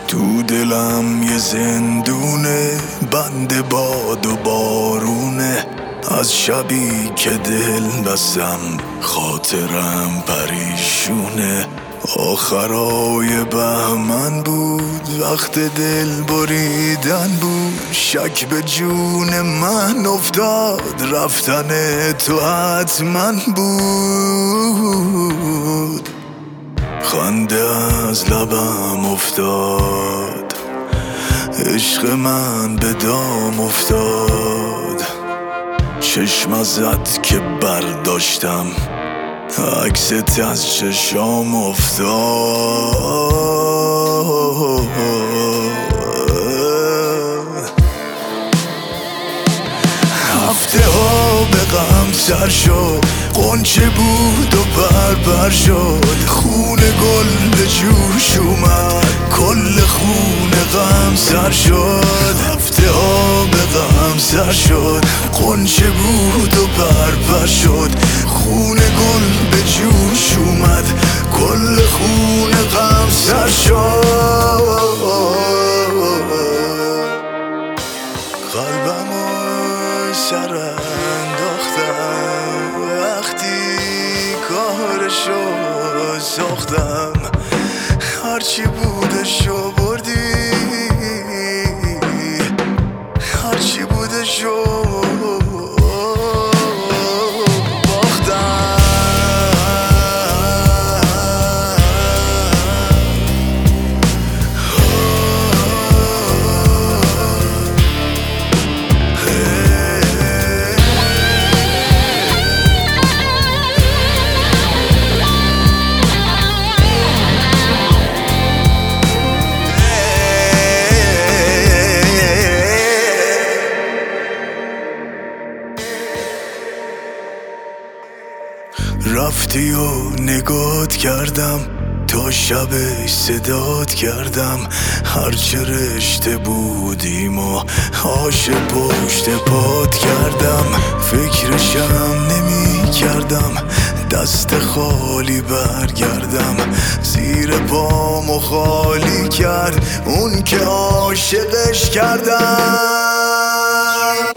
تو دلم یه زندونه، بند باد و بارونه. از شبی که دل بستم خاطرم پریشونه. آخرای بهمن بود، وقت دل بریدن بود. شک به جون من افتاد، رفتن تو حتما بود. خنده از لبم افتاد، عشق من به دام افتاد. چشم ازت که برداشتم، عکست از چشام افتاد. هفته ها به غم سر شد، غنچه بود و پر شد. خون گل به جوش اومد، کل خون غم سر شد. هفته ها به غم سر شد، غنچه بود و پر شد. خون گل به جوش اومد، کل خون غم سر شد. قلبمو سر انداختم، وقتی کارشو ساختم. هرچی بودشو بردی، هرچی بودشو باختم. رفتی و نگات کردم، تا شب صدات کردم. هرچه رشته بودیم و آش پشت پات کردم. فکرشم نمی کردم دست خالی برگردم. زیر پامو خالی کرد اون که عاشقش کردم.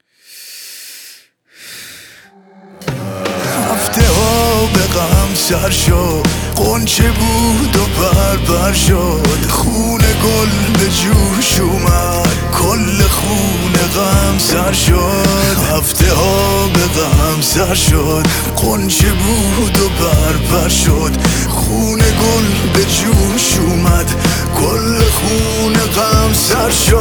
هفته ها به غم سر شد، غنچه بود و پر شد. خون گل به جوش اومد، کل خون غم سر شد. هفته ها به غم سر شد، غنچه بود و پر شد. خون گل به جوش اومد، کل خون غم سر شد.